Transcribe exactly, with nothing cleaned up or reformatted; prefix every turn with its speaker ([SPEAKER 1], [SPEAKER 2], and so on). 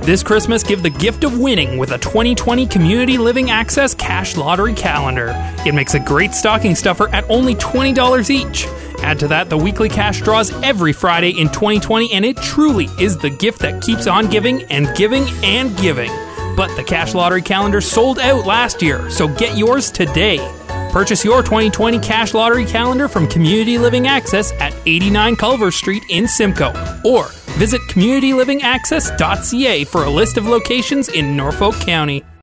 [SPEAKER 1] This Christmas, give the gift of winning with a twenty twenty Community Living Access Cash Lottery Calendar. It makes a great stocking stuffer at only twenty dollars each. Add to that the weekly cash draws every Friday in twenty twenty, and it truly is the gift that keeps on giving and giving and giving. But the Cash Lottery Calendar sold out last year, so get yours today. Purchase your twenty twenty Cash Lottery Calendar from Community Living Access at eighty-nine Culver Street in Simcoe, or visit community living access dot c a for a list of locations in Norfolk County.